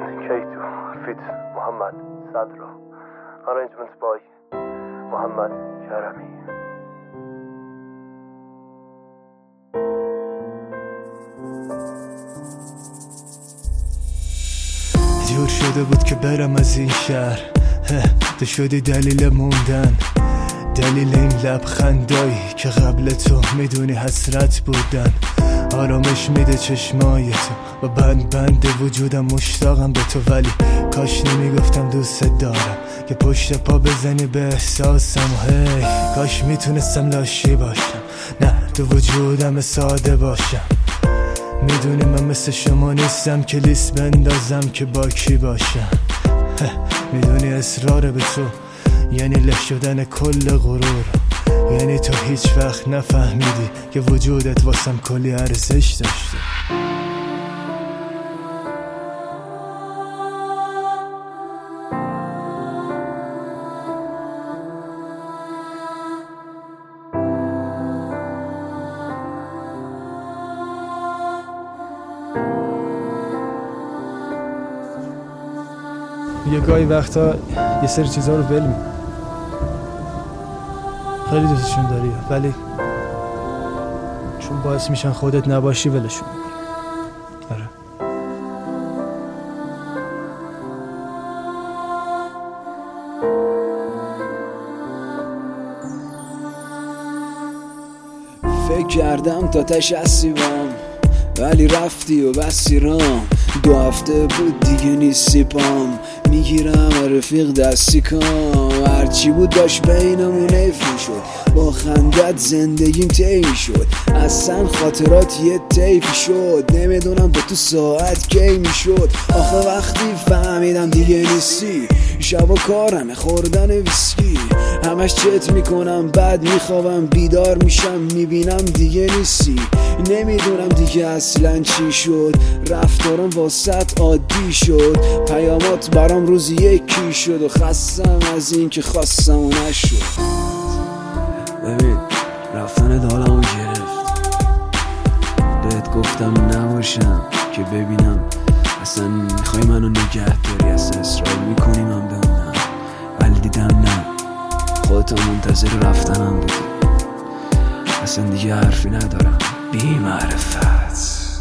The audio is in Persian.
and K2 feat. Muhammad Sadro. Arrangements by Muhammad Karami. جور شده بود که برم از این شهر، تو شدی دلیل موندن، دلیل این لبخندایی که قبل تو میدونی حسرت بودن. آرامش میده چشمای تو و بند وجودم، مشتاقم به تو، ولی کاش نمیگفتم دوست دارم که پشت پا بزنی به احساسم. و هی کاش میتونستم لاشی باشم، نه تو وجودم ساده باشم. میدونی من مثل شما نیستم که لیست بندازم که با کی باشم. میدونی اصرار به تو یعنی له شدن کل غرور، یعنی تو هیچ وقت نفهمیدی که وجودت واسم کلی ارزش داشته. یه گاهی وقتا یه سری چیزا رو ول می‌کنی، خیلی دوستشون داری ولی چون باعث میشن خودت نباشی ولشون می‌کنی. آره. فکر کردم تا تش اسیبم ولی رفتی و بسی رام. 2 هفته بود دیگه نیستی پام، میگیرم رفیق دستی کام. هرچی بود داشت بینمون حیف میشد، با خندت زندگیم طی شد. اصلا خاطرات یه طیفی شد، نمیدونم با تو ساعت کی میشد. آخه وقتی فهمیدم دیگه نیستی، شبا کارم خوردن ویسکی. همش چت میکنم بعد میخوابم، بیدار میشم میبینم دیگه نیستی. نمیدونم دیگه اصلا چی شد، رفتارم واسط عادی شد. پیامات برام روزی یکی شد و خستم از این که خواستم و نشد. ببین رفتن دالمو گرفت، بهت گفتم نباشم که ببینم اصلا میخوای منو نگه داری، اصلا اصرار میکنی من بمونم، ولی دیدم نه، خودتو منتظر رفتنم بودی. اصلا دیگه حرفی ندارم، بی معرفت.